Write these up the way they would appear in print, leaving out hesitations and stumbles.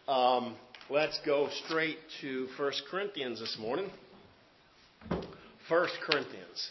Let's go straight to 1 Corinthians this morning. 1 Corinthians.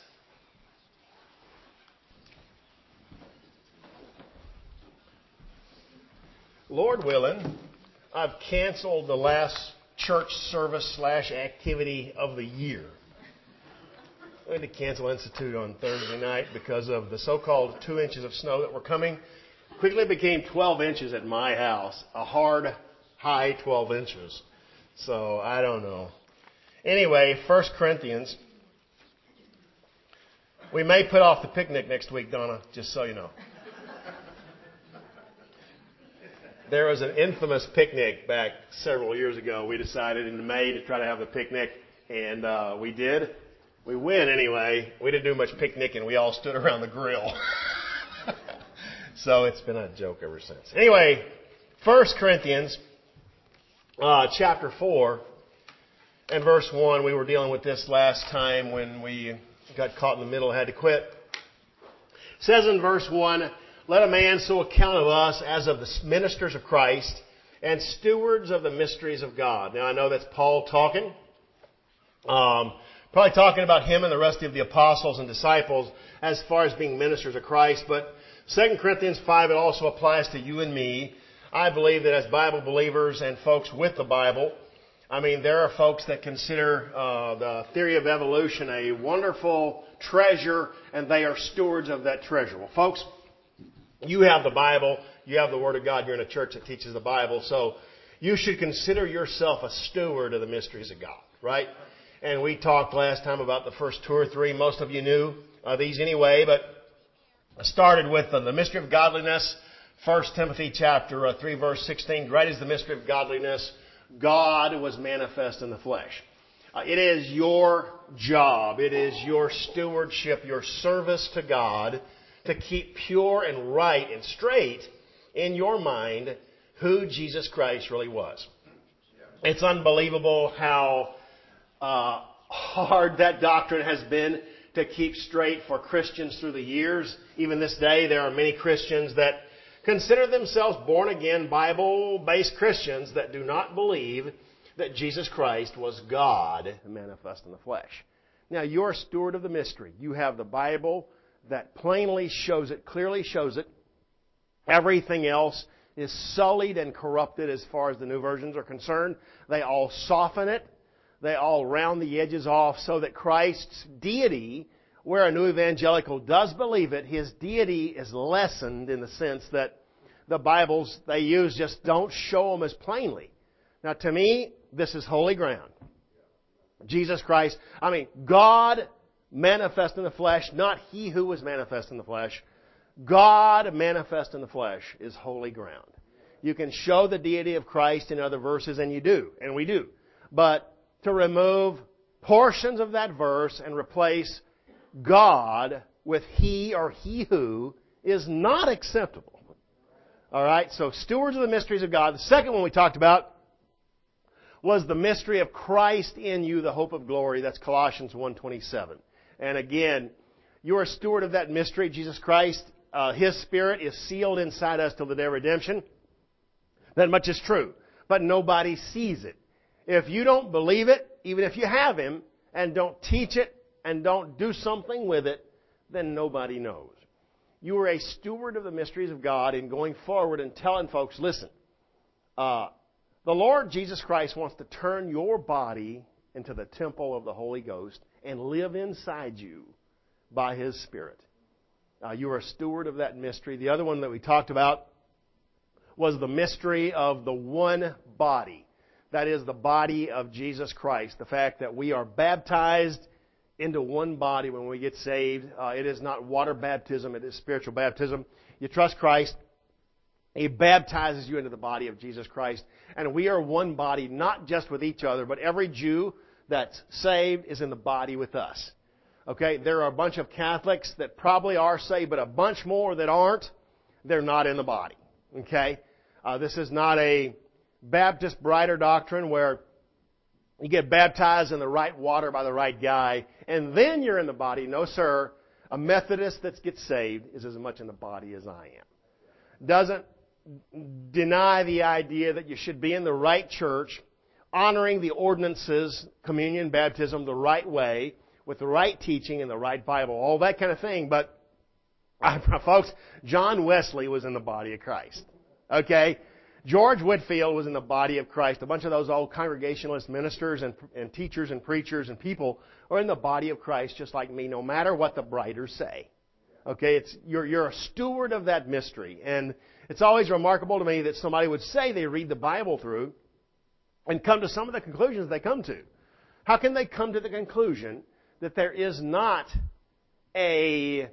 Lord willing, I've canceled the last church service / activity of the year. I had to cancel Institute on Thursday night because of the so-called 2 inches of snow that were coming. Quickly became 12 inches at my house. A hard, high 12 inches. So, I don't know. Anyway, 1 Corinthians. We may put off the picnic next week, Donna, just so you know. There was an infamous picnic back several years ago. We decided in May to try to have the picnic, and we did. We went anyway. We didn't do much picnicking. We all stood around the grill. So it's been a joke ever since. Anyway, 1 Corinthians chapter 4 and verse 1. We were dealing with this last time when we got caught in the middle and had to quit. It says in verse 1, "Let a man so account of us as of the ministers of Christ and stewards of the mysteries of God." Now I know that's Paul talking. Probably talking about him and the rest of the apostles and disciples as far as being ministers of Christ. But 2 Corinthians 5, it also applies to you and me. I believe that as Bible believers and folks with the Bible, there are folks that consider the theory of evolution a wonderful treasure, and they are stewards of that treasure. Well, folks, you have the Bible. You have the Word of God. You're in a church that teaches the Bible. So you should consider yourself a steward of the mysteries of God, right? And we talked last time about the first 2 or 3. Most of you knew these anyway, but I started with the mystery of godliness. 1 Timothy chapter 3, verse 16. "Great is the mystery of godliness. God was manifest in the flesh." It is your job. It is your stewardship, your service to God to keep pure and right and straight in your mind who Jesus Christ really was. It's unbelievable how hard that doctrine has been to keep straight for Christians through the years. Even this day, there are many Christians that consider themselves born-again, Bible-based Christians that do not believe that Jesus Christ was God manifest in the flesh. Now, you're a steward of the mystery. You have the Bible that plainly shows it, clearly shows it. Everything else is sullied and corrupted as far as the new versions are concerned. They all soften it. They all round the edges off so that Christ's deity, where a new evangelical does believe it, his deity is lessened in the sense that the Bibles they use just don't show them as plainly. Now, to me, this is holy ground. Jesus Christ, God manifest in the flesh, not He who was manifest in the flesh. God manifest in the flesh is holy ground. You can show the deity of Christ in other verses, and you do, and we do. But to remove portions of that verse and replace God with He or He who is not acceptable. All right, so stewards of the mysteries of God. The second one we talked about was the mystery of Christ in you, the hope of glory. That's Colossians 1:27. And again, you're a steward of that mystery, Jesus Christ. His Spirit is sealed inside us till the day of redemption. That much is true. But nobody sees it. If you don't believe it, even if you have Him, and don't teach it, and don't do something with it, then nobody knows. You are a steward of the mysteries of God in going forward and telling folks, listen, the Lord Jesus Christ wants to turn your body into the temple of the Holy Ghost and live inside you by His Spirit. You are a steward of that mystery. The other one that we talked about was the mystery of the one body. That is the body of Jesus Christ. The fact that we are baptized into one body when we get saved. It is not water baptism, it is spiritual baptism. You trust Christ. He baptizes you into the body of Jesus Christ. And we are one body, not just with each other, but every Jew that's saved is in the body with us. Okay, there are a bunch of Catholics that probably are saved, but a bunch more that aren't. They're not in the body. Okay, this is not a Baptist brighter doctrine where you get baptized in the right water by the right guy, and then you're in the body. No, sir. A Methodist that gets saved is as much in the body as I am. Doesn't deny the idea that you should be in the right church, honoring the ordinances, communion, baptism, the right way, with the right teaching and the right Bible, all that kind of thing. But, folks, John Wesley was in the body of Christ. Okay? George Whitefield was in the body of Christ. A bunch of those old Congregationalist ministers and teachers and preachers and people are in the body of Christ just like me, no matter what the writers say. Okay? You're a steward of that mystery. And it's always remarkable to me that somebody would say they read the Bible through and come to some of the conclusions they come to. How can they come to the conclusion that there is not a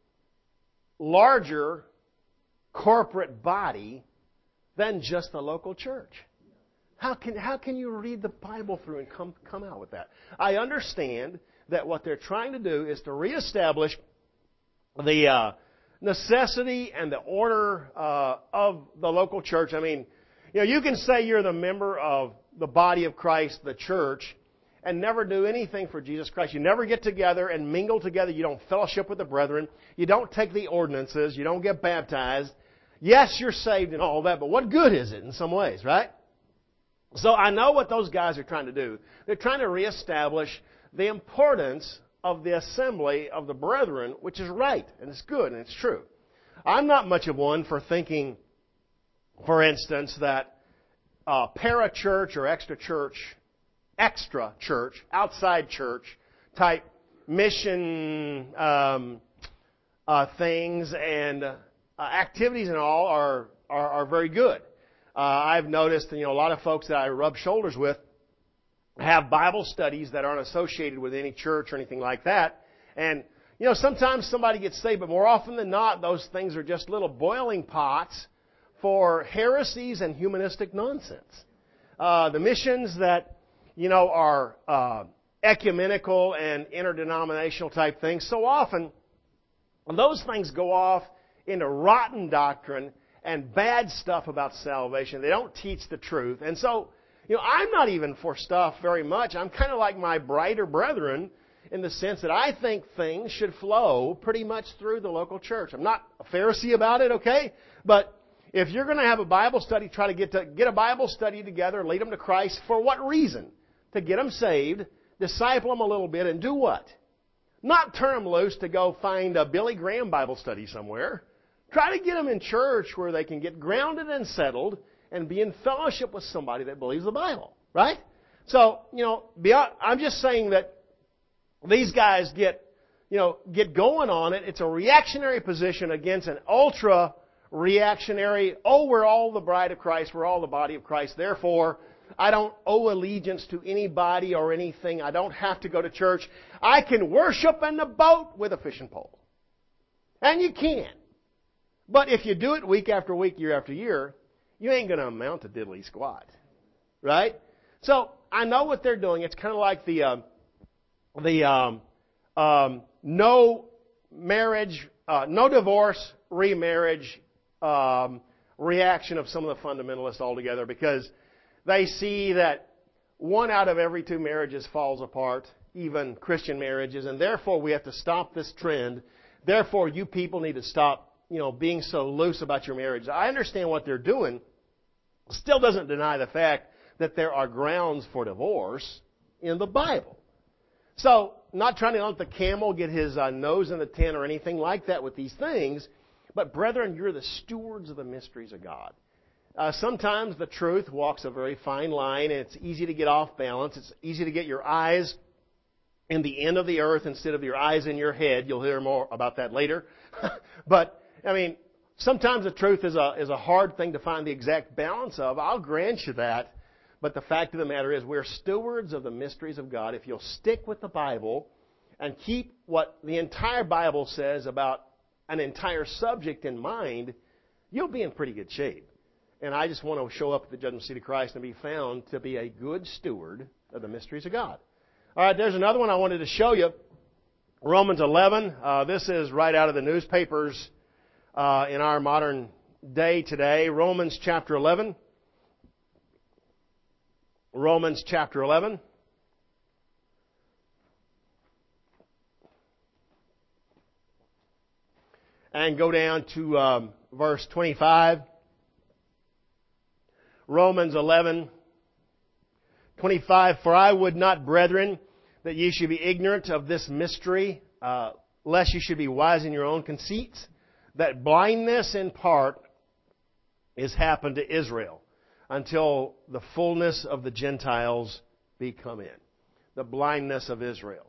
larger corporate body than just the local church? How can you read the Bible through and come out with that? I understand that what they're trying to do is to reestablish the necessity and the order of the local church. I mean, you can say you're the member of the body of Christ, the church, and never do anything for Jesus Christ. You never get together and mingle together. You don't fellowship with the brethren. You don't take the ordinances. You don't get baptized. Yes, you're saved and all that, but what good is it in some ways, right? So I know what those guys are trying to do. They're trying to reestablish the importance of the assembly of the brethren, which is right, and it's good, and it's true. I'm not much of one for thinking, for instance, that para-church or extra church, outside church type mission things and activities and all are very good. I've noticed, a lot of folks that I rub shoulders with have Bible studies that aren't associated with any church or anything like that. And, sometimes somebody gets saved, but more often than not, those things are just little boiling pots for heresies and humanistic nonsense. The missions that, are ecumenical and interdenominational type things, so often those things go off into rotten doctrine and bad stuff about salvation. They don't teach the truth. And so, I'm not even for stuff very much. I'm kind of like my brighter brethren in the sense that I think things should flow pretty much through the local church. I'm not a Pharisee about it, okay? But if you're going to have a Bible study, try to get a Bible study together, lead them to Christ. For what reason? To get them saved, disciple them a little bit, and do what? Not turn them loose to go find a Billy Graham Bible study somewhere. Try to get them in church where they can get grounded and settled and be in fellowship with somebody that believes the Bible. Right? So, I'm just saying that these guys get going on it. It's a reactionary position against an ultra-reactionary, we're all the bride of Christ, we're all the body of Christ, therefore I don't owe allegiance to anybody or anything. I don't have to go to church. I can worship in the boat with a fishing pole. And you can. But if you do it week after week, year after year, you ain't going to amount to diddly squat. Right? So, I know what they're doing. It's kind of like the no marriage, no divorce, remarriage reaction of some of the fundamentalists altogether, because they see that 1 out of every 2 marriages falls apart, even Christian marriages, and therefore we have to stop this trend. Therefore, you people need to stop, being so loose about your marriage. I understand what they're doing. Still doesn't deny the fact that there are grounds for divorce in the Bible. So, not trying to let the camel get his nose in the tent or anything like that with these things, but brethren, you're the stewards of the mysteries of God. Sometimes the truth walks a very fine line, and it's easy to get off balance. It's easy to get your eyes in the end of the earth instead of your eyes in your head. You'll hear more about that later. But, sometimes the truth is a hard thing to find the exact balance of. I'll grant you that. But the fact of the matter is we're stewards of the mysteries of God. If you'll stick with the Bible and keep what the entire Bible says about an entire subject in mind, you'll be in pretty good shape. And I just want to show up at the judgment seat of Christ and be found to be a good steward of the mysteries of God. All right, there's another one I wanted to show you. Romans 11. This is right out of the newspapers in our modern day today. Romans chapter 11. Romans chapter 11. And go down to verse 25. Romans 11:25, for I would not, brethren, that ye should be ignorant of this mystery, lest ye should be wise in your own conceits, that blindness in part is happened to Israel, until the fullness of the Gentiles be come in. The blindness of Israel.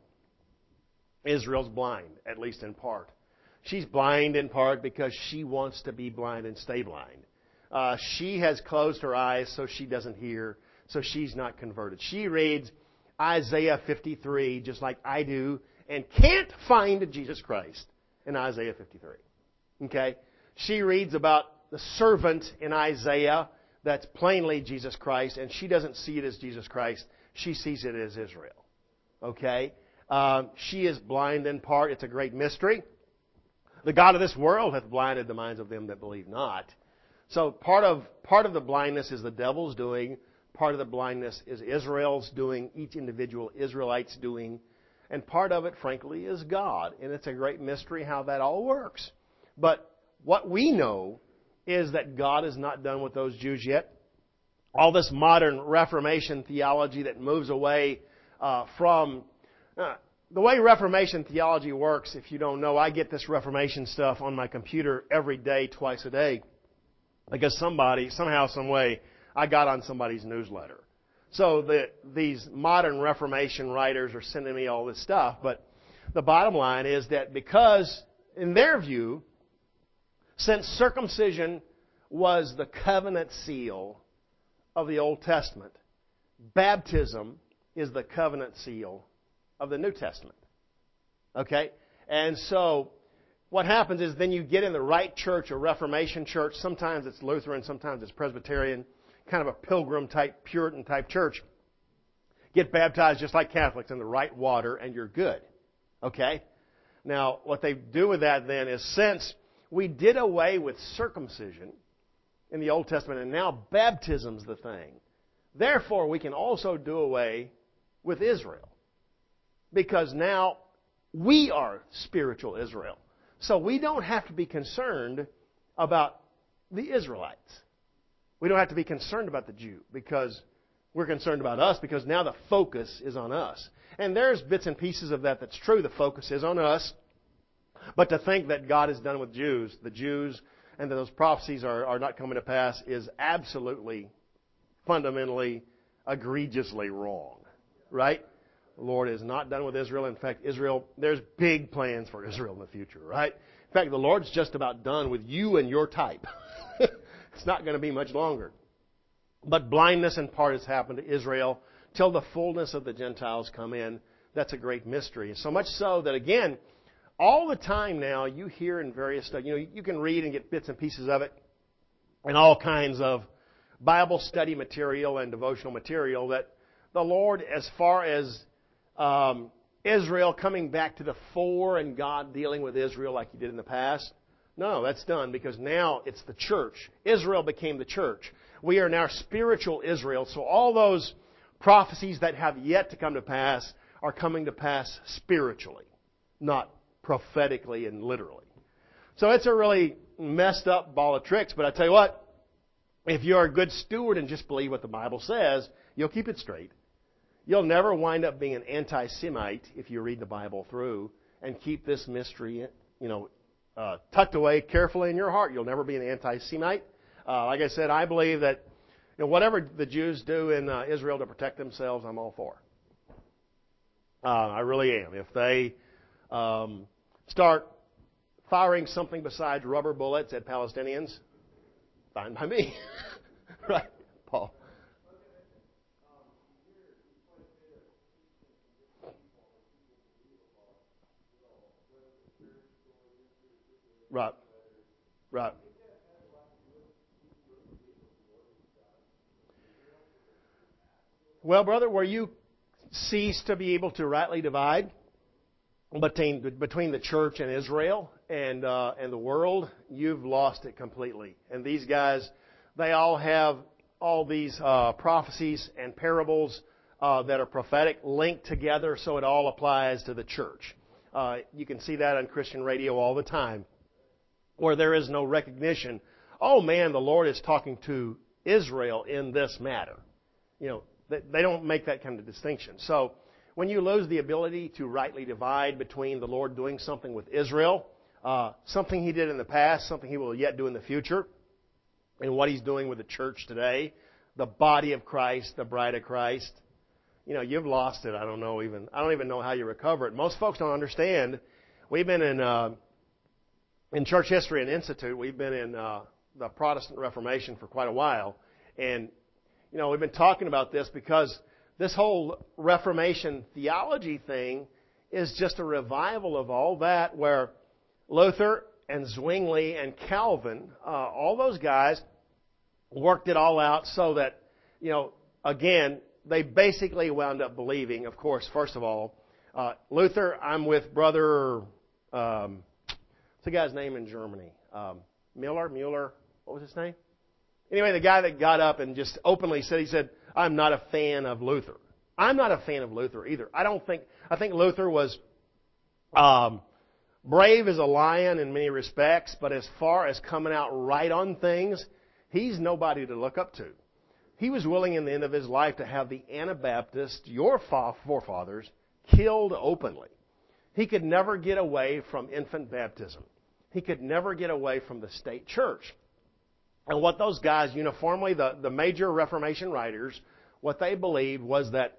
Israel's blind, at least in part. She's blind in part because she wants to be blind and stay blind. She has closed her eyes so she doesn't hear, so she's not converted. She reads Isaiah 53 just like I do and can't find Jesus Christ in Isaiah 53. Okay? She reads about the servant in Isaiah that's plainly Jesus Christ, and she doesn't see it as Jesus Christ. She sees it as Israel. Okay? She is blind in part. It's a great mystery. The God of this world hath blinded the minds of them that believe not. So part of the blindness is the devil's doing. Part of the blindness is Israel's doing, each individual Israelite's doing. And part of it, frankly, is God. And it's a great mystery how that all works. But what we know is that God is not done with those Jews yet. All this modern Reformation theology that moves away from... the way Reformation theology works, if you don't know, I get this Reformation stuff on my computer every day, twice a day. Because somebody, somehow, some way, I got on somebody's newsletter. So these modern Reformation writers are sending me all this stuff. But the bottom line is that because, in their view, since circumcision was the covenant seal of the Old Testament, baptism is the covenant seal of the New Testament. Okay? And so what happens is then you get in the right church, a Reformation church. Sometimes it's Lutheran, sometimes it's Presbyterian, kind of a pilgrim type, Puritan type church. Get baptized just like Catholics in the right water and you're good. Okay? Now, what they do with that then is since we did away with circumcision in the Old Testament and now baptism's the thing, therefore we can also do away with Israel. Because now we are spiritual Israel. So we don't have to be concerned about the Israelites. We don't have to be concerned about the Jew because we're concerned about us because now the focus is on us. And there's bits and pieces of that that's true. The focus is on us. But to think that God is done with Jews, the Jews, and that those prophecies are not coming to pass is absolutely, fundamentally, egregiously wrong. Right? The Lord is not done with Israel. In fact, Israel, there's big plans for Israel in the future, right? In fact, the Lord's just about done with you and your type. It's not going to be much longer. But blindness in part has happened to Israel till the fullness of the Gentiles come in. That's a great mystery. So much so that, again, all the time now you hear in various stuff, you can read and get bits and pieces of it and all kinds of Bible study material and devotional material that the Lord, as far as Israel coming back to the fore and God dealing with Israel like He did in the past. No, that's done because now it's the church. Israel became the church. We are now spiritual Israel. So all those prophecies that have yet to come to pass are coming to pass spiritually, not prophetically and literally. So it's a really messed up ball of tricks. But I tell you what, if you're a good steward and just believe what the Bible says, you'll keep it straight. You'll never wind up being an anti-Semite if you read the Bible through and keep this mystery, tucked away carefully in your heart. You'll never be an anti-Semite. Like I said, I believe that whatever the Jews do in Israel to protect themselves, I'm all for. I really am. If they start firing something besides rubber bullets at Palestinians, fine by me. Right, Paul? Right. Right. Well, brother, where you cease to be able to rightly divide between the church and Israel and the world, you've lost it completely. And these guys, they all have all these prophecies and parables that are prophetic linked together, so it all applies to the church. You can see that on Christian radio all the time, where there is no recognition. Oh man, the Lord is talking to Israel in this matter. You know, they don't make that kind of distinction. So when you lose the ability to rightly divide between the Lord doing something with Israel, something He did in the past, something He will yet do in the future, and what He's doing with the church today, the body of Christ, the bride of Christ, you know, you've lost it. I don't even know how you recover it. Most folks don't understand. We've been in church history and institute. We've been in the Protestant Reformation for quite a while, and you know, we've been talking about this because this whole Reformation theology thing is just a revival of all that, where Luther and Zwingli and Calvin, all those guys worked it all out so that, you know, again, they basically wound up believing, of course, first of all, Luther, I'm with Brother, what's the guy's name in Germany? Mueller, what was his name? Anyway, the guy that got up and just openly said, he said, I'm not a fan of Luther. I'm not a fan of Luther either. I think Luther was brave as a lion in many respects, but as far as coming out right on things, he's nobody to look up to. He was willing in the end of his life to have the Anabaptists, your forefathers, killed openly. He could never get away from infant baptism. He could never get away from the state church. And what those guys uniformly, the major Reformation writers, what they believed was that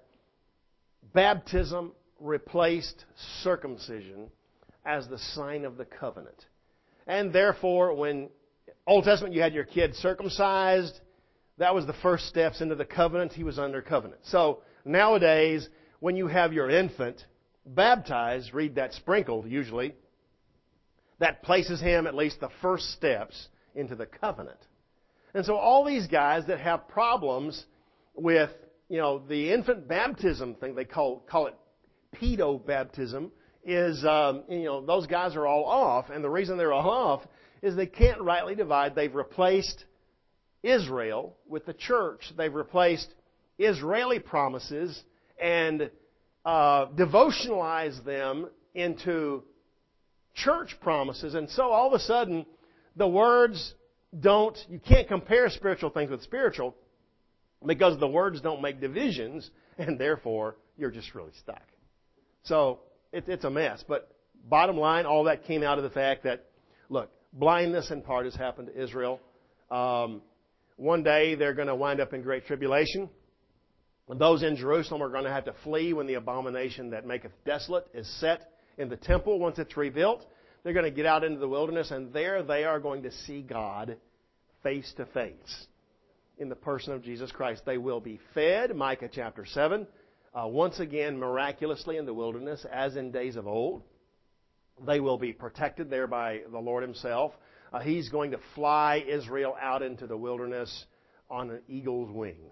baptism replaced circumcision as the sign of the covenant. And therefore, when Old Testament you had your kid circumcised, that was the first steps into the covenant. He was under covenant. So nowadays, when you have your infant baptized, read that sprinkled usually, that places him at least the first steps into the covenant. And so all these guys that have problems with, you know, the infant baptism thing, they call it pedo baptism, is, you know, those guys are all off. And the reason they're all off is they can't rightly divide. They've replaced Israel with the church. They've replaced Israeli promises and devotionalized them into church promises. And so all of a sudden, the words you can't compare spiritual things with spiritual because the words don't make divisions, and therefore you're just really stuck. So it's a mess. But bottom line, all that came out of the fact that, look, blindness in part has happened to Israel. One day they're going to wind up in great tribulation. Those in Jerusalem are going to have to flee when the abomination that maketh desolate is set in the temple. Once it's rebuilt, they're going to get out into the wilderness, and there they are going to see God face to face in the person of Jesus Christ. They will be fed, Micah chapter 7, once again miraculously in the wilderness as in days of old. They will be protected there by the Lord Himself. He's going to fly Israel out into the wilderness on an eagle's wings.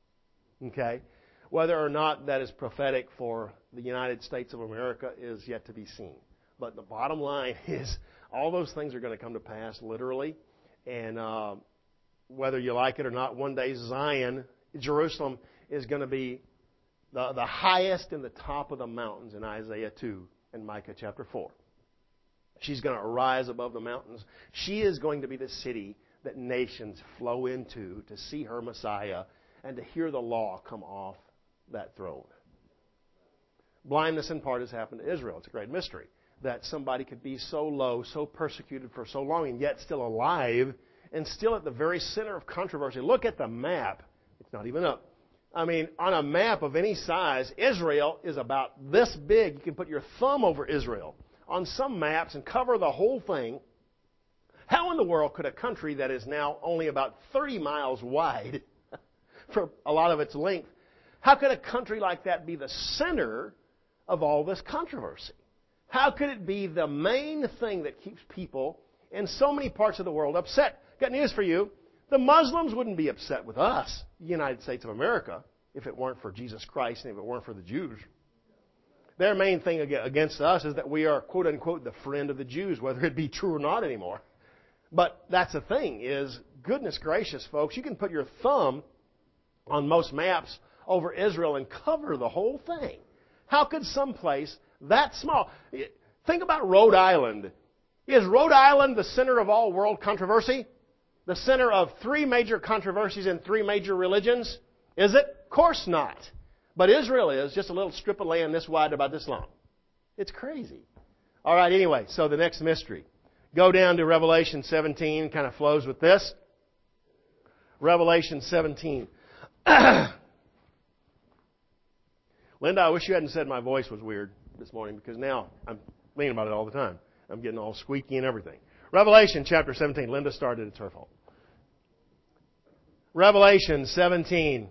Okay? Whether or not that is prophetic for the United States of America is yet to be seen. But the bottom line is all those things are going to come to pass literally. And whether you like it or not, one day Zion, Jerusalem, is going to be the highest in the top of the mountains in Isaiah 2 and Micah chapter 4. She's going to arise above the mountains. She is going to be the city that nations flow into to see her Messiah and to hear the law come off that throne. Blindness in part has happened to Israel. It's a great mystery that somebody could be so low, so persecuted for so long, and yet still alive and still at the very center of controversy. Look at the map. It's not even up. I mean, on a map of any size, Israel is about this big. You can put your thumb over Israel on some maps and cover the whole thing. How in the world could a country that is now only about 30 miles wide for a lot of its length, how could a country like that be the center of all this controversy? How could it be the main thing that keeps people in so many parts of the world upset? Got news for you. The Muslims wouldn't be upset with us, the United States of America, if it weren't for Jesus Christ and if it weren't for the Jews. Their main thing against us is that we are, quote unquote, the friend of the Jews, whether it be true or not anymore. But that's the thing is, goodness gracious, folks, you can put your thumb on most maps over Israel and cover the whole thing. How could some place that small? Think about Rhode Island. Is Rhode Island the center of all world controversy? the center of three major controversies and three major religions? Is it? Of course not. But Israel is just a little strip of land this wide about this long. It's crazy. All right, anyway, so the next mystery. Go down to Revelation 17, kind of flows with this. Revelation 17. Linda, I wish you hadn't said my voice was weird this morning, because now I'm thinking about it all the time. I'm getting all squeaky and everything. Revelation chapter 17. Linda started. It's her fault. Revelation 17.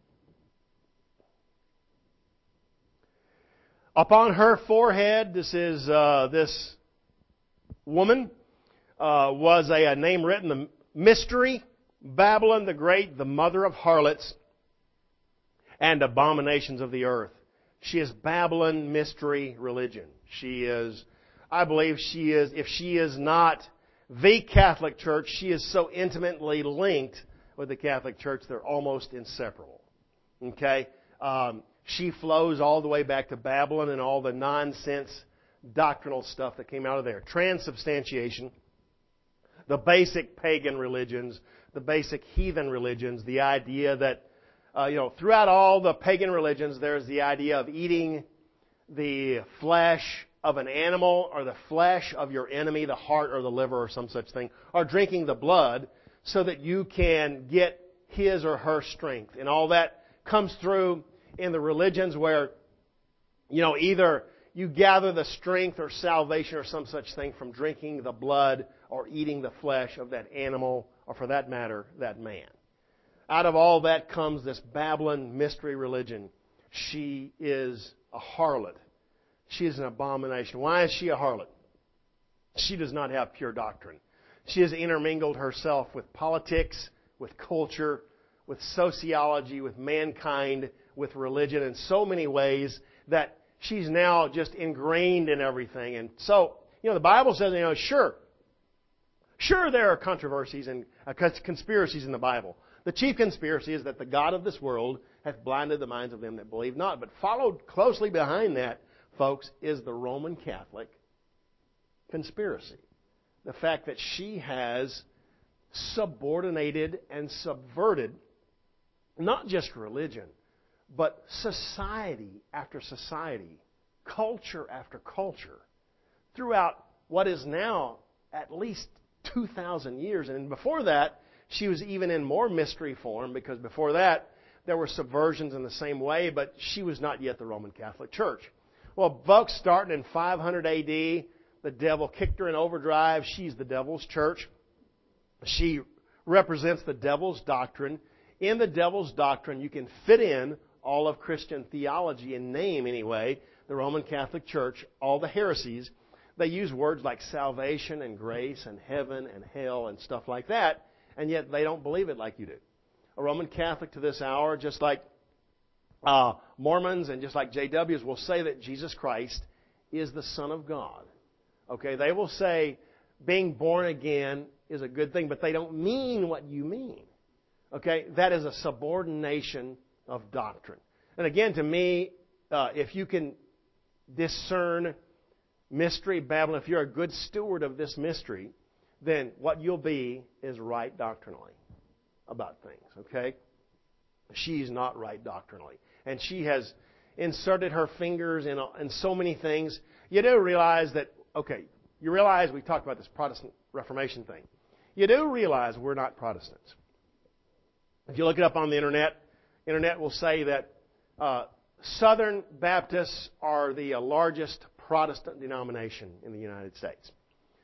Upon her forehead, this woman was a name written, the mystery, Babylon the Great, the mother of harlots and abominations of the earth. She is Babylon mystery religion. She is, I believe she is, if she is not the Catholic Church, she is so intimately linked with the Catholic Church, they're almost inseparable. Okay? She flows all the way back to Babylon and all the nonsense doctrinal stuff that came out of there. Transubstantiation, the basic pagan religions, the basic heathen religions, the idea that, throughout all the pagan religions, there's the idea of eating the flesh of an animal or the flesh of your enemy, the heart or the liver or some such thing, or drinking the blood so that you can get his or her strength. And all that comes through in the religions where, either you gather the strength or salvation or some such thing from drinking the blood or eating the flesh of that animal, or for that matter, that man. Out of all that comes this Babylon mystery religion. She is a harlot. She is an abomination. Why is she a harlot? She does not have pure doctrine. She has intermingled herself with politics, with culture, with sociology, with mankind, with religion in so many ways that she's now just ingrained in everything. And so, the Bible says, sure there are controversies and conspiracies in the Bible. The chief conspiracy is that the God of this world hath blinded the minds of them that believe not. But followed closely behind that, folks, is the Roman Catholic conspiracy. The fact that she has subordinated and subverted not just religion, but society after society, culture after culture, throughout what is now at least 2,000 years. And before that, she was even in more mystery form, because before that, there were subversions in the same way, but she was not yet the Roman Catholic Church. Well, folks, starting in 500 A.D., the devil kicked her in overdrive. She's the devil's church. She represents the devil's doctrine. In the devil's doctrine, you can fit in all of Christian theology in name anyway. The Roman Catholic Church, all the heresies, they use words like salvation and grace and heaven and hell and stuff like that, and yet they don't believe it like you do. A Roman Catholic to this hour, just like Mormons and just like JWs, will say that Jesus Christ is the Son of God. Okay, they will say being born again is a good thing, but they don't mean what you mean. Okay, that is a subordination of doctrine. And again, to me, if you can discern mystery, Babylon, if you're a good steward of this mystery, then what you'll be is right doctrinally about things, okay? She's not right doctrinally. And she has inserted her fingers in so many things. You do realize that, you realize we talked about this Protestant Reformation thing. You do realize we're not Protestants. If you look it up on the internet will say that Southern Baptists are the largest Protestant denomination in the United States.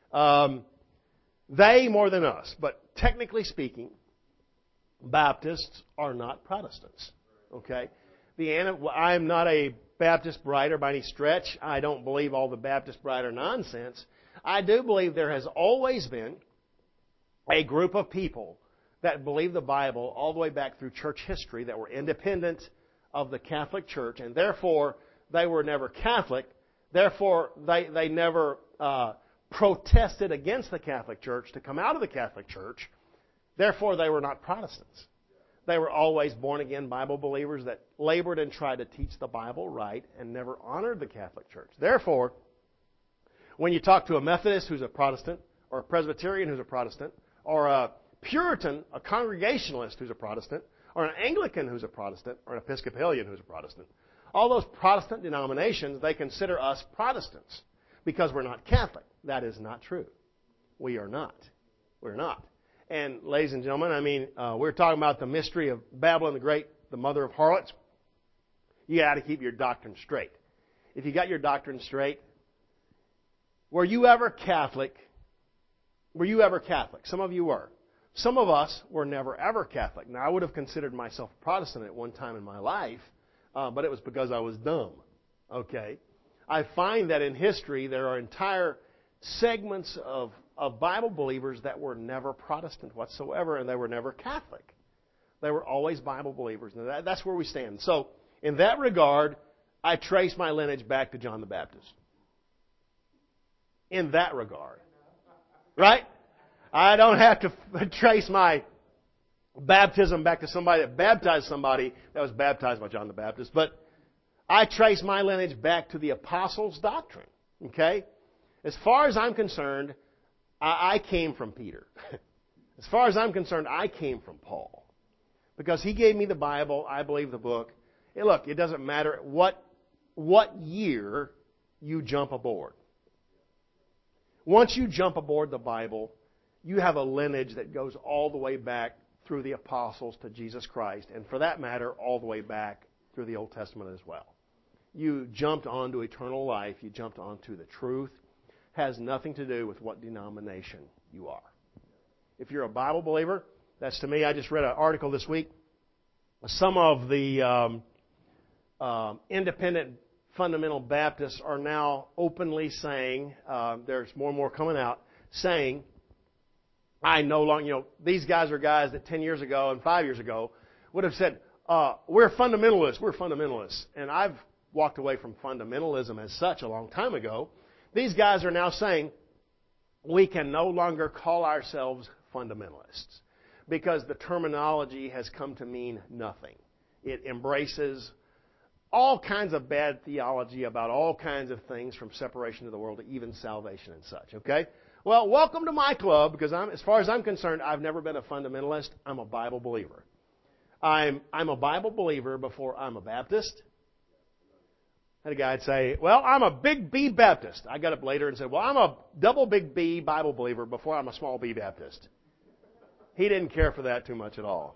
They more than us, but technically speaking, Baptists are not Protestants. Okay? I am not a Baptist brighter by any stretch. I don't believe all the Baptist bride are nonsense. I do believe there has always been a group of people that believe the Bible all the way back through church history, that were independent of the Catholic Church, and therefore they were never Catholic. Therefore, they never protested against the Catholic Church to come out of the Catholic Church. Therefore, they were not Protestants. They were always born-again Bible believers that labored and tried to teach the Bible right and never honored the Catholic Church. Therefore, when you talk to a Methodist who's a Protestant, or a Presbyterian who's a Protestant, or a Puritan, a Congregationalist who's a Protestant, or an Anglican who's a Protestant, or an Episcopalian who's a Protestant. All those Protestant denominations, they consider us Protestants because we're not Catholic. That is not true. We are not. We're not. And ladies and gentlemen, we're talking about the mystery of Babylon the Great, the mother of harlots. You got to keep your doctrine straight. If you got your doctrine straight, were you ever Catholic? Were you ever Catholic? Some of you were. Some of us were never ever Catholic. Now, I would have considered myself Protestant at one time in my life, but it was because I was dumb. Okay? I find that in history there are entire segments of Bible believers that were never Protestant whatsoever, and they were never Catholic. They were always Bible believers. And that's where we stand. So, in that regard, I trace my lineage back to John the Baptist. In that regard. Right? I don't have to trace my baptism back to somebody that baptized somebody that was baptized by John the Baptist. But I trace my lineage back to the apostles' doctrine. Okay? As far as I'm concerned, I came from Peter. As far as I'm concerned, I came from Paul. Because he gave me the Bible, I believe the book. And look, it doesn't matter what year you jump aboard. Once you jump aboard the Bible, you have a lineage that goes all the way back through the apostles to Jesus Christ, and for that matter, all the way back through the Old Testament as well. You jumped onto eternal life. You jumped onto the truth. Has nothing to do with what denomination you are. If you're a Bible believer, that's to me. I just read an article this week. Some of the independent fundamental Baptists are now openly saying, there's more and more coming out, saying, I no longer, these guys are guys that 10 years ago and 5 years ago would have said, we're fundamentalists. And I've walked away from fundamentalism as such a long time ago. These guys are now saying, we can no longer call ourselves fundamentalists because the terminology has come to mean nothing. It embraces all kinds of bad theology about all kinds of things from separation of the world to even salvation and such, okay? Well, welcome to my club because as far as I'm concerned, I've never been a fundamentalist. I'm a Bible believer. I'm a Bible believer before I'm a Baptist. I had a guy say, well, I'm a big B Baptist. I got up later and said, well, I'm a double big B Bible believer before I'm a small B Baptist. He didn't care for that too much at all.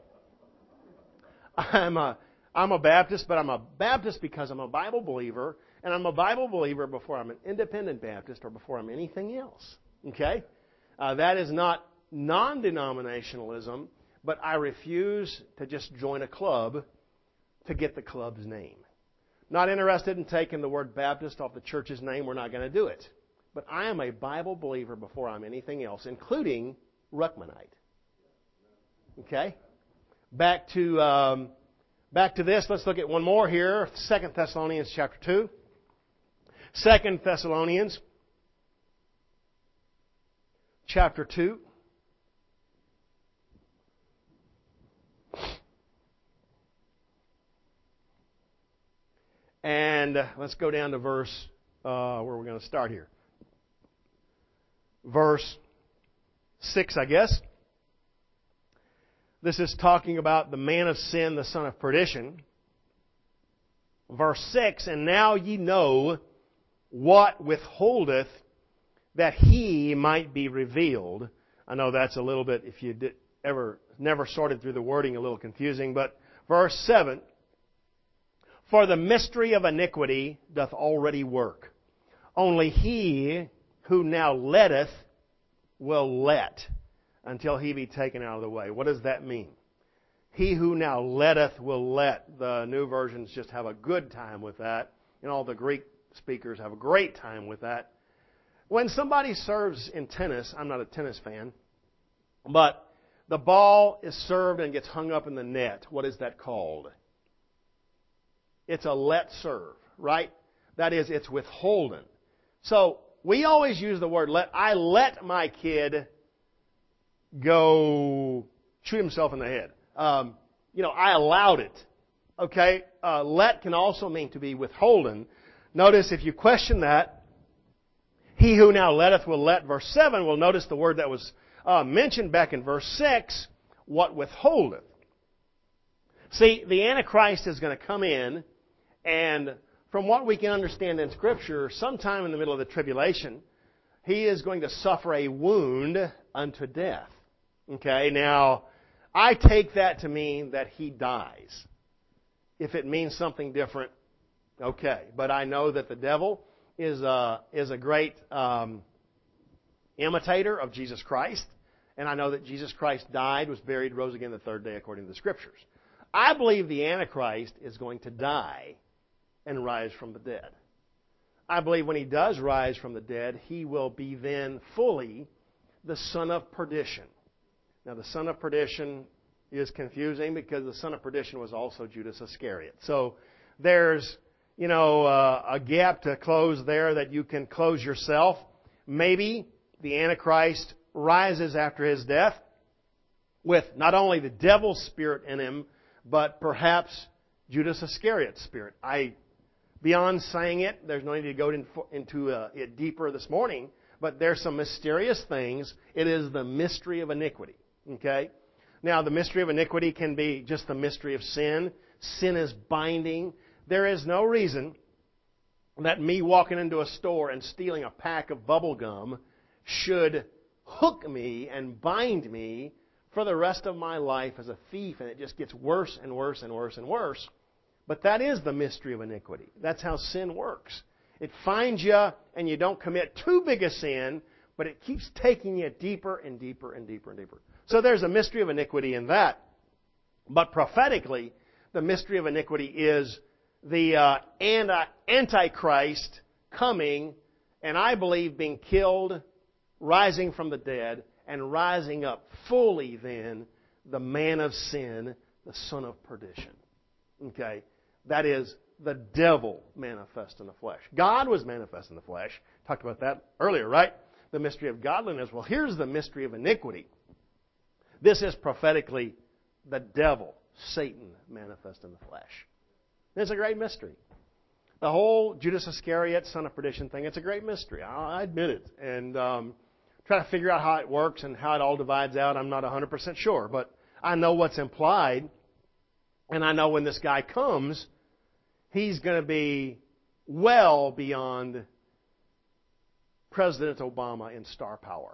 I'm a Baptist, but I'm a Baptist because I'm a Bible believer, and I'm a Bible believer before I'm an independent Baptist or before I'm anything else. Okay? That is not non-denominationalism, but I refuse to just join a club to get the club's name. Not interested in taking the word Baptist off the church's name. We're not going to do it. But I am a Bible believer before I'm anything else, including Ruckmanite. Okay? Back to this. Let's look at one more here. 2 Thessalonians chapter 2. 2 Thessalonians chapter 2. And let's go down to verse, where we're going to start here. Verse 6, I guess. This is talking about the man of sin, the son of perdition. Verse 6, and now ye know what withholdeth that he might be revealed. I know that's a little bit, if you never sorted through the wording, a little confusing. But verse 7, for the mystery of iniquity doth already work. Only he who now letteth will let until he be taken out of the way. What does that mean? He who now letteth will let. The new versions just have a good time with that. And all the Greek speakers have a great time with that. When somebody serves in tennis, I'm not a tennis fan, but the ball is served and gets hung up in the net. What is that called? It's a let serve, right? That is, it's withholden. So we always use the word let. I let my kid go shoot himself in the head. I allowed it. Okay? Let can also mean to be withholden. Notice if you question that, he who now letteth will let. Verse 7, we'll notice the word that was mentioned back in verse 6, what withholdeth. See, the Antichrist is going to come in, and from what we can understand in Scripture, sometime in the middle of the tribulation, he is going to suffer a wound unto death. Okay, now, I take that to mean that he dies. If it means something different, okay. But I know that the devil is a great imitator of Jesus Christ. And I know that Jesus Christ died, was buried, rose again the third day according to the Scriptures. I believe the Antichrist is going to die and rise from the dead. I believe when he does rise from the dead, he will be then fully the son of perdition. Now, the son of perdition is confusing because the son of perdition was also Judas Iscariot. So there's, a gap to close there that you can close yourself. Maybe the Antichrist rises after his death with not only the devil's spirit in him, but perhaps Judas Iscariot's spirit. Beyond saying it, there's no need to go into it deeper this morning, but there's some mysterious things. It is the mystery of iniquity. Okay? Now, the mystery of iniquity can be just the mystery of sin. Sin is binding. There is no reason that me walking into a store and stealing a pack of bubble gum should hook me and bind me for the rest of my life as a thief, and it just gets worse and worse and worse and worse. But that is the mystery of iniquity. That's how sin works. It finds you, and you don't commit too big a sin, but it keeps taking you deeper and deeper and deeper and deeper. So there's a mystery of iniquity in that. But prophetically, the mystery of iniquity is the Antichrist coming, and I believe being killed, rising from the dead, and rising up fully then, the man of sin, the son of perdition. Okay? That is the devil manifest in the flesh. God was manifest in the flesh. Talked about that earlier, right? The mystery of godliness. Well, here's the mystery of iniquity. This is prophetically the devil, Satan, manifest in the flesh. It's a great mystery. The whole Judas Iscariot, son of perdition thing, it's a great mystery. I admit it. And try to figure out how it works and how it all divides out, I'm not 100% sure. But I know what's implied. And I know when this guy comes, he's going to be well beyond President Obama in star power.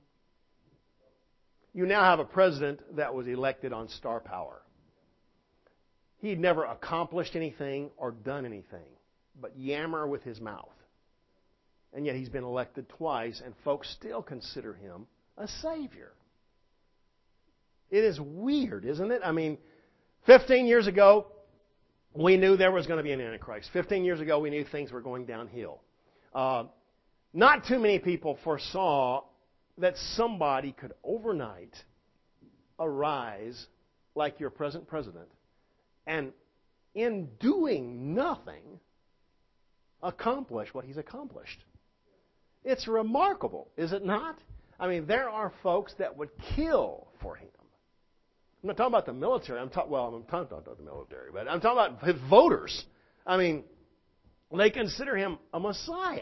You now have a president that was elected on star power. He'd never accomplished anything or done anything but yammer with his mouth. And yet he's been elected twice, and folks still consider him a savior. It is weird, isn't it? I mean, 15 years ago, we knew there was going to be an Antichrist. 15 years ago, we knew things were going downhill. Not too many people foresaw that somebody could overnight arise like your present president and in doing nothing accomplish what he's accomplished. It's remarkable, is it not? I mean, there are folks that would kill for him. I'm not talking about the military. I'm talking about the military, but I'm talking about his voters. I mean, they consider him a Messiah.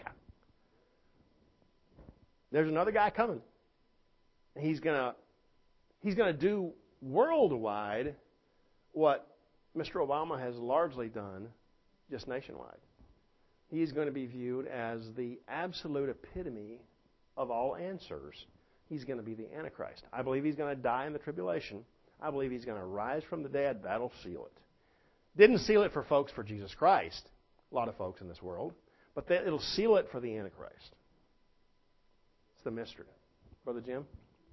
There's another guy coming. He's gonna do worldwide what Mr. Obama has largely done just nationwide. He's going to be viewed as the absolute epitome of all answers. He's going to be the Antichrist. I believe he's going to die in the tribulation. I believe he's going to rise from the dead. That'll seal it. Didn't seal it for folks for Jesus Christ, a lot of folks in this world, but it'll seal it for the Antichrist. It's the mystery. Brother Jim?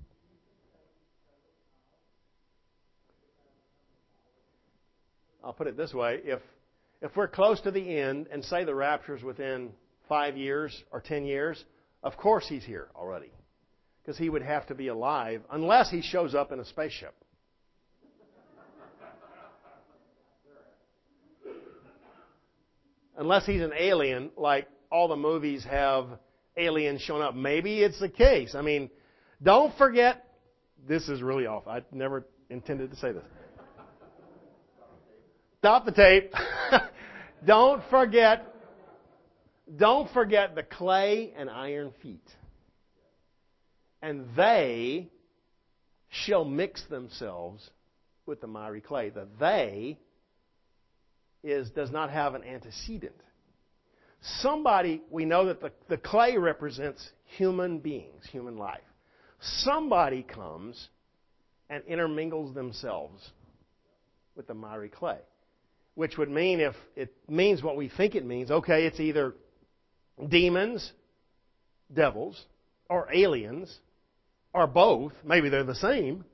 I'll put it this way. If we're close to the end and say the rapture's within 5 years or 10 years, of course he's here already. Because he would have to be alive unless he shows up in a spaceship. Unless he's an alien, like all the movies have aliens showing up. Maybe it's the case. I mean, don't forget, this is really off. I never intended to say this. Stop the tape. Don't forget the clay and iron feet. and they shall mix themselves with the miry clay. The they does not have an antecedent. Somebody, we know that the clay represents human beings, human life. Somebody comes and intermingles themselves with the miry clay. Which would mean, if it means what we think it means, okay, it's either demons, devils, or aliens, or both. Maybe they're the same.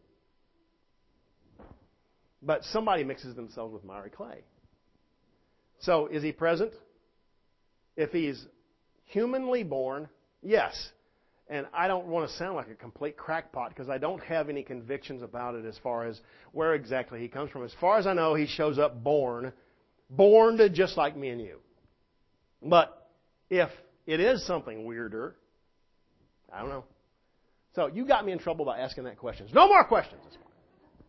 But somebody mixes themselves with miry clay. So, is he present? If he's humanly born, yes. And I don't want to sound like a complete crackpot because I don't have any convictions about it as far as where exactly he comes from. As far as I know, he shows up born to just like me and you. But if it is something weirder, I don't know. So you got me in trouble by asking that question. No more questions this morning.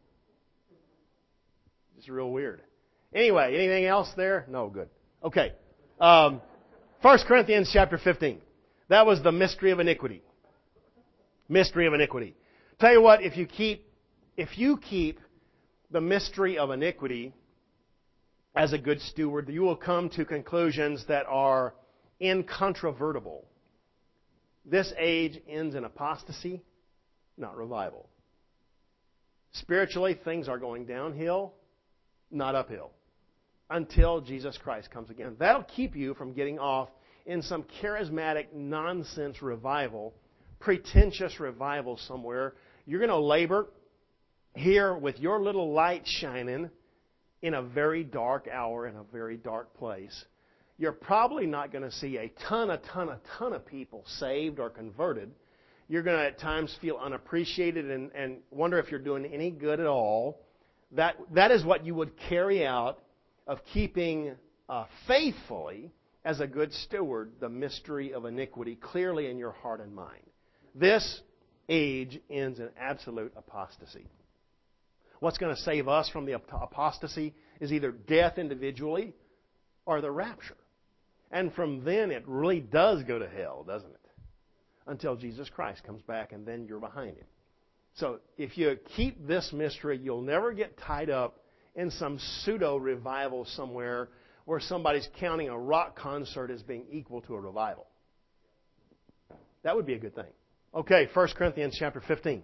It's real weird. Anyway, anything else there? No, good. Okay. 1 Corinthians chapter 15. That was the mystery of iniquity. Mystery of iniquity. Tell you what, if you keep the mystery of iniquity as a good steward, you will come to conclusions that are incontrovertible. This age ends in apostasy, not revival. Spiritually, things are going downhill, not uphill, until Jesus Christ comes again. That'll keep you from getting off in some charismatic nonsense revival, pretentious revival somewhere. You're going to labor here with your little light shining in a very dark hour in a very dark place. You're probably not going to see a ton of people saved or converted. You're going to at times feel unappreciated and wonder if you're doing any good at all. That is what you would carry out of keeping faithfully, as a good steward, the mystery of iniquity clearly in your heart and mind. This age ends in absolute apostasy. What's going to save us from the apostasy is either death individually or the rapture. And from then it really does go to hell, doesn't it? Until Jesus Christ comes back and then you're behind Him. So if you keep this mystery, you'll never get tied up in some pseudo-revival somewhere where somebody's counting a rock concert as being equal to a revival. That would be a good thing. Okay, 1 Corinthians chapter 15.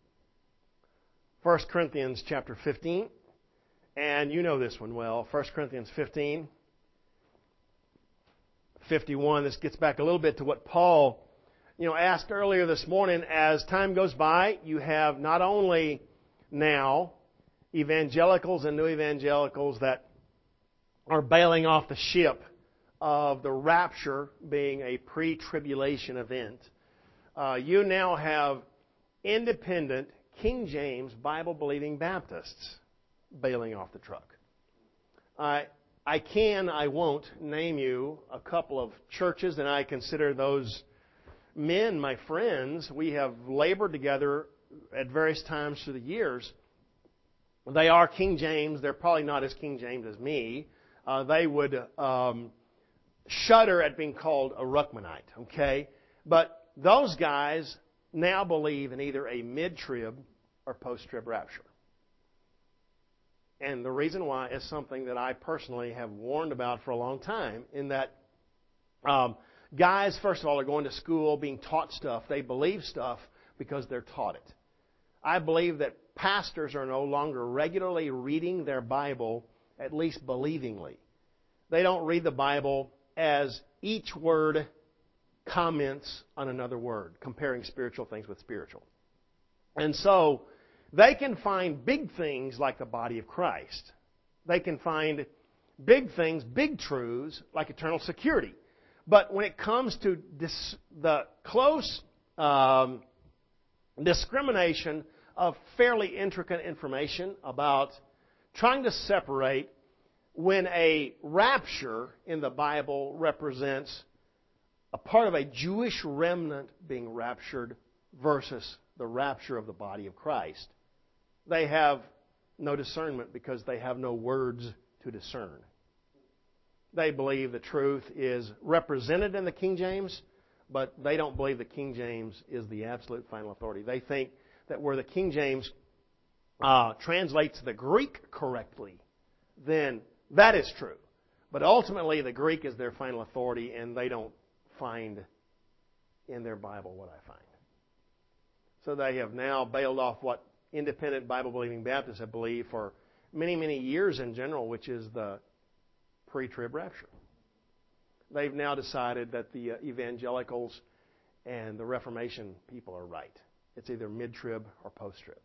1 Corinthians chapter 15. And you know this one well. 1 Corinthians 15, 51. This gets back a little bit to what Paul asked earlier this morning. As time goes by, you have not only now evangelicals and new evangelicals that are bailing off the ship of the rapture being a pre-tribulation event. You now have independent King James Bible-believing Baptists bailing off the truck. I won't name you a couple of churches, and I consider those men my friends. We have labored together at various times through the years. They are King James. They're probably not as King James as me. They would shudder at being called a Ruckmanite, okay? But those guys now believe in either a mid-trib or post-trib rapture. And the reason why is something that I personally have warned about for a long time, in that guys, first of all, are going to school being taught stuff. They believe stuff because they're taught it. I believe that pastors are no longer regularly reading their Bible, at least believingly. They don't read the Bible as each word comments on another word, comparing spiritual things with spiritual. And so they can find big things like the body of Christ. They can find big things, big truths like eternal security. But when it comes to the close discrimination of fairly intricate information about trying to separate when a rapture in the Bible represents a part of a Jewish remnant being raptured versus the rapture of the body of Christ, they have no discernment because they have no words to discern. They believe the truth is represented in the King James, but they don't believe the King James is the absolute final authority. They think that where the King James translates the Greek correctly, then that is true. But ultimately, the Greek is their final authority, and they don't find in their Bible what I find. So they have now bailed off what independent Bible-believing Baptists have believed for many, many years in general, which is the pre-trib rapture. They've now decided that the evangelicals and the Reformation people are right. It's either mid-trib or post-trib.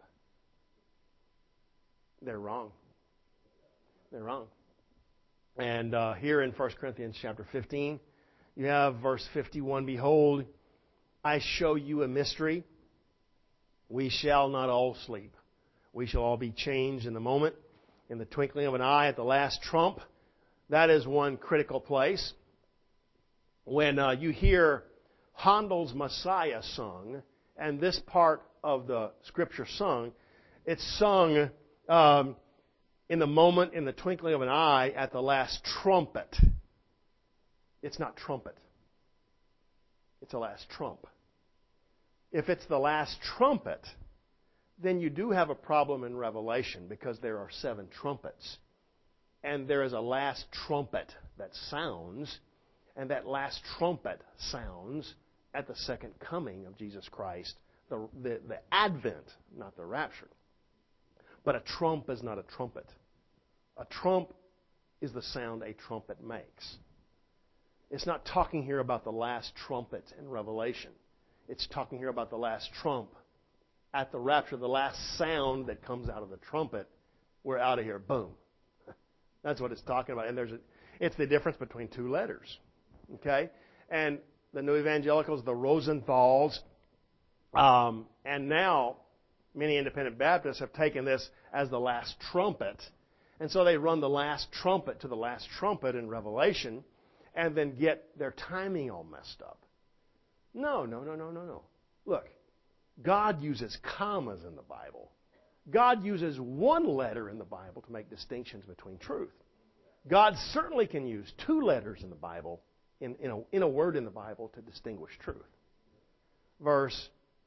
They're wrong. They're wrong. And here in 1 Corinthians chapter 15, you have verse 51, Behold, I show you a mystery. We shall not all sleep. We shall all be changed in the moment, in the twinkling of an eye, at the last trump. That is one critical place. When you hear Handel's Messiah sung, and this part of the Scripture sung, it's sung in the moment, in the twinkling of an eye, at the last trumpet. It's not trumpet. It's the last trump. If it's the last trumpet, then you do have a problem in Revelation because there are 7 trumpets. And there is a last trumpet that sounds, and that last trumpet sounds at the second coming of Jesus Christ, the advent, not the rapture. But a trump is not a trumpet. A trump is the sound a trumpet makes. It's not talking here about the last trumpet in Revelation. It's talking here about the last trump at the rapture, the last sound that comes out of the trumpet. We're out of here. Boom. That's what it's talking about. And it's the difference between 2 letters. Okay? And the New Evangelicals, the Rosenthals, and now many independent Baptists have taken this as the last trumpet. And so they run the last trumpet to the last trumpet in Revelation and then get their timing all messed up. No. Look, God uses commas in the Bible. God uses one letter in the Bible to make distinctions between truth. God certainly can use 2 letters in the Bible, in a word in the Bible, to distinguish truth. Verse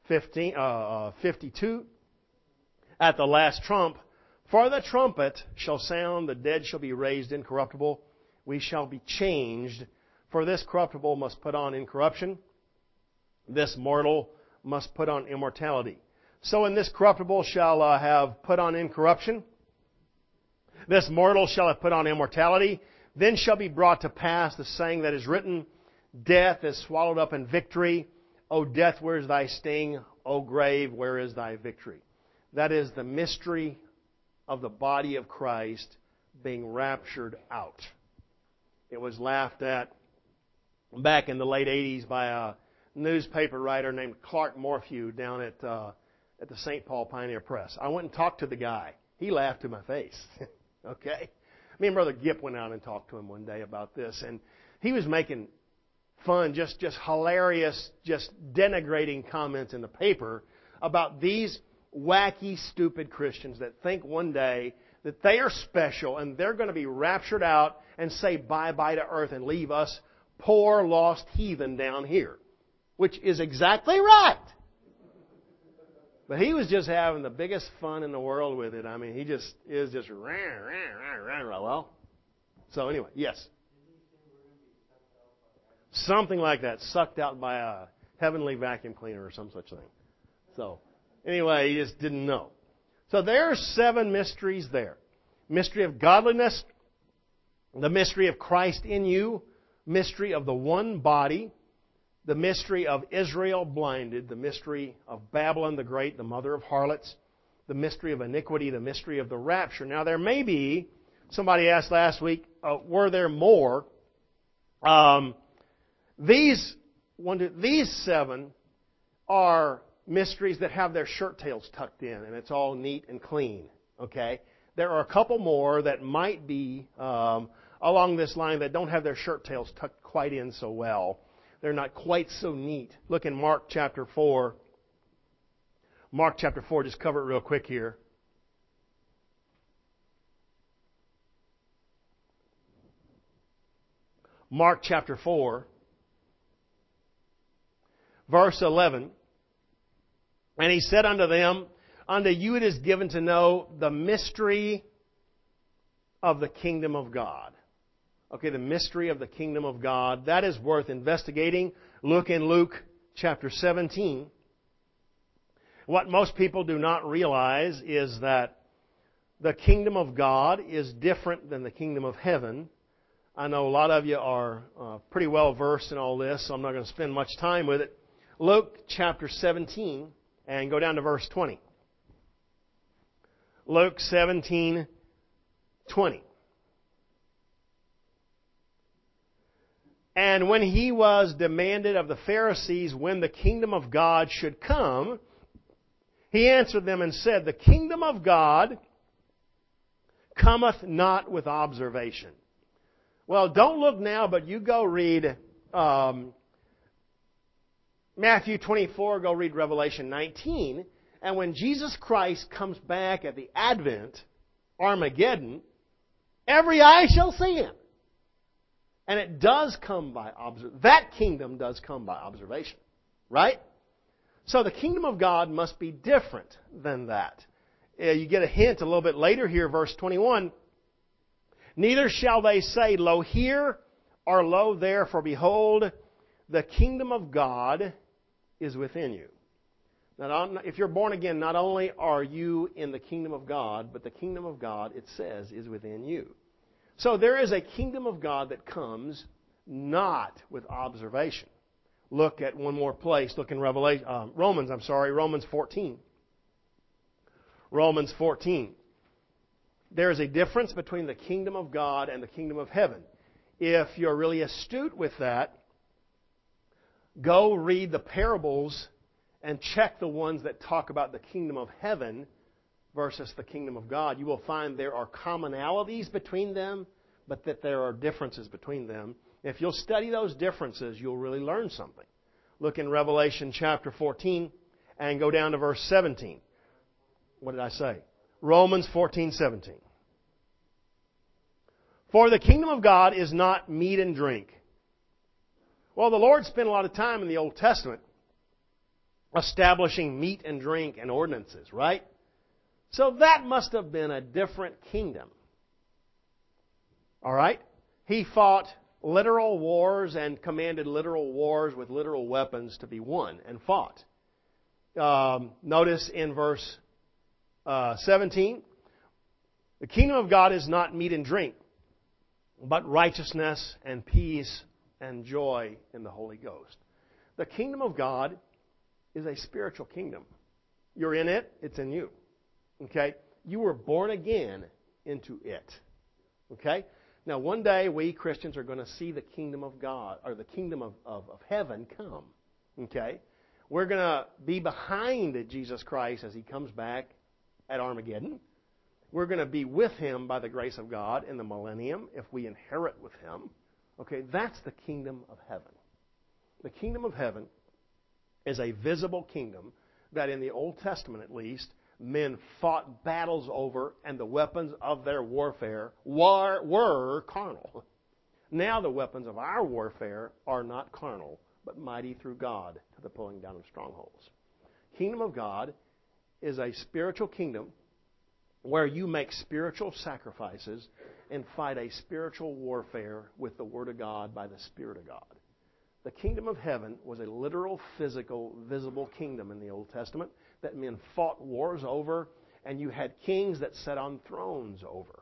52, At the last trump, for the trumpet shall sound, the dead shall be raised incorruptible, we shall be changed, for this corruptible must put on incorruption, this mortal must put on immortality. So in this corruptible shall have put on incorruption, this mortal shall have put on immortality, then shall be brought to pass the saying that is written, Death is swallowed up in victory. O death, where is thy sting? O grave, where is thy victory? That is the mystery of the body of Christ being raptured out. It was laughed at back in the late 80s by a newspaper writer named Clark Morphew down at the St. Paul Pioneer Press. I went and talked to the guy. He laughed to my face. Okay? Me and Brother Gipp went out and talked to him one day about this, and he was making fun, just hilarious, just denigrating comments in the paper about these wacky, stupid Christians that think one day that they are special and they're going to be raptured out and say bye-bye to earth and leave us poor, lost heathen down here. Which is exactly right. But he was just having the biggest fun in the world with it. I mean, he just is just well. So anyway, yes. Something like that, sucked out by a heavenly vacuum cleaner or some such thing. So anyway, he just didn't know. So there are 7 mysteries there. Mystery of godliness, the mystery of Christ in you, mystery of the one body, the mystery of Israel blinded, the mystery of Babylon the Great, the mother of harlots, the mystery of iniquity, the mystery of the rapture. Now there may be, somebody asked last week, were there more? These 7 are mysteries that have their shirt tails tucked in, and it's all neat and clean. Okay? There are a couple more that might be along this line that don't have their shirt tails tucked quite in so well. They're not quite so neat. Look in Mark chapter 4. Mark chapter 4, just cover it real quick here. Mark chapter 4. verse 11. And he said unto them, unto you it is given to know the mystery of the kingdom of God. Okay, the mystery of the kingdom of God. That is worth investigating. Look in Luke chapter 17. What most people do not realize is that the kingdom of God is different than the kingdom of heaven. I know a lot of you are pretty well versed in all this, so I'm not going to spend much time with it. Luke chapter 17 and go down to verse 20. Luke 17:20. And when he was demanded of the Pharisees when the kingdom of God should come, he answered them and said, the kingdom of God cometh not with observation. Well, don't look now, but you go read Matthew 24, go read Revelation 19, and when Jesus Christ comes back at the Advent, Armageddon, every eye shall see Him. And it does come by observation. That kingdom does come by observation. Right? So the kingdom of God must be different than that. You get a hint a little bit later here, verse 21. Neither shall they say, lo here, or lo there, for behold, the kingdom of God is within you. Now, if you're born again, not only are you in the kingdom of God, but the kingdom of God, it says, is within you. So there is a kingdom of God that comes not with observation. Look at one more place. Look in Romans 14. Romans 14. There is a difference between the kingdom of God and the kingdom of heaven. If you're really astute with that, go read the parables and check the ones that talk about the kingdom of heaven versus the kingdom of God. You will find there are commonalities between them, but that there are differences between them. If you'll study those differences, you'll really learn something. Look in Revelation chapter 14 and go down to verse 17. What did I say? Romans 14:17. For the kingdom of God is not meat and drink. Well, the Lord spent a lot of time in the Old Testament establishing meat and drink and ordinances, right? So that must have been a different kingdom. All right? He fought literal wars and commanded literal wars with literal weapons to be won and fought. Notice in verse 17, the kingdom of God is not meat and drink, but righteousness and peace and joy in the Holy Ghost. The kingdom of God is a spiritual kingdom. You're in it, it's in you. Okay? You were born again into it. Okay? Now, one day we Christians are going to see the kingdom of God, or the kingdom of heaven come. Okay? We're going to be behind Jesus Christ as He comes back at Armageddon. We're going to be with Him by the grace of God in the millennium if we inherit with Him. Okay? That's the kingdom of heaven. The kingdom of heaven is a visible kingdom that in the Old Testament at least, men fought battles over, and the weapons of their warfare were carnal. Now the weapons of our warfare are not carnal, but mighty through God to the pulling down of strongholds. Kingdom of God is a spiritual kingdom where you make spiritual sacrifices and fight a spiritual warfare with the Word of God by the Spirit of God. The kingdom of heaven was a literal, physical, visible kingdom in the Old Testament that men fought wars over, and you had kings that sat on thrones over.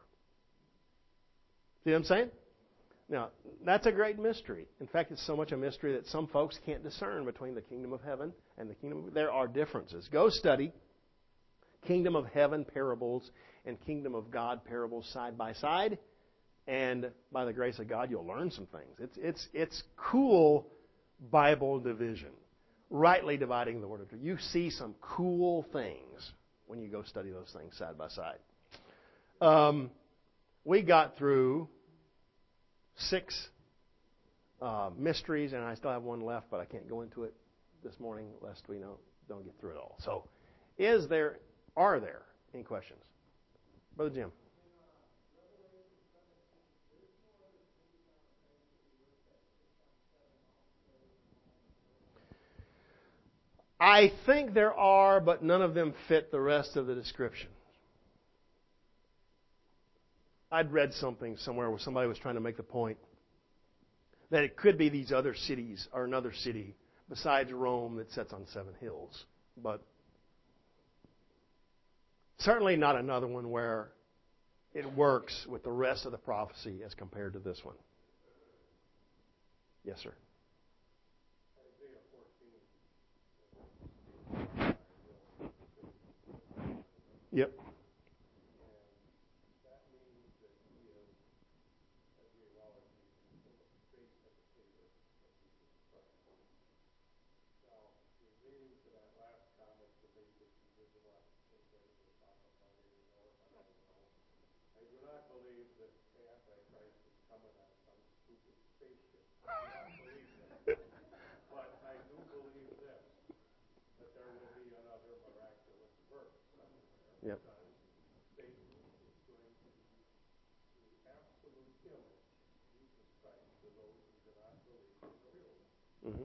See what I'm saying? Now, that's a great mystery. In fact, it's so much a mystery that some folks can't discern between the kingdom of heaven and the kingdom of... There are differences. Go study kingdom of heaven parables and kingdom of God parables side by side, and by the grace of God, you'll learn some things. It's cool Bible division. Rightly dividing the word of truth. You see some cool things when you go study those things side by side. We got through 6 mysteries, and I still have one left, but I can't go into it this morning lest we don't get through it all. So, are there any questions? Brother Jim. I think there are, but none of them fit the rest of the description. I'd read something somewhere where somebody was trying to make the point that it could be these other cities or another city besides Rome that sits on 7 hills. But certainly not another one where it works with the rest of the prophecy as compared to this one. Yes, sir. Yep. Yep. Mm-hmm.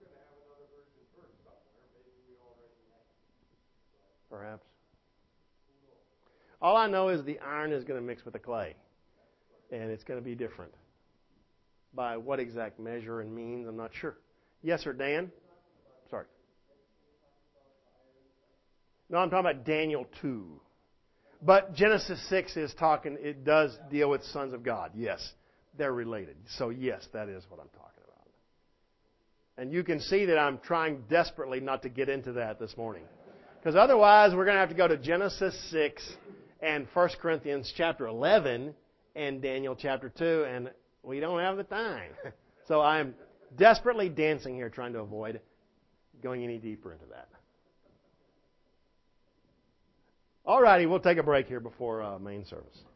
Perhaps. All I know is the iron is going to mix with the clay, and it's going to be different. By what exact measure and means, I'm not sure. Yes, sir, Dan? Sorry. No, I'm talking about Daniel 2. But Genesis 6 is talking, it does deal with sons of God. Yes, they're related. So, yes, that is what I'm talking about. And you can see that I'm trying desperately not to get into that this morning. Because otherwise, we're going to have to go to Genesis 6 and 1 Corinthians chapter 11 and Daniel chapter 2, and we don't have the time. So I'm desperately dancing here trying to avoid going any deeper into that. All righty, we'll take a break here before main service.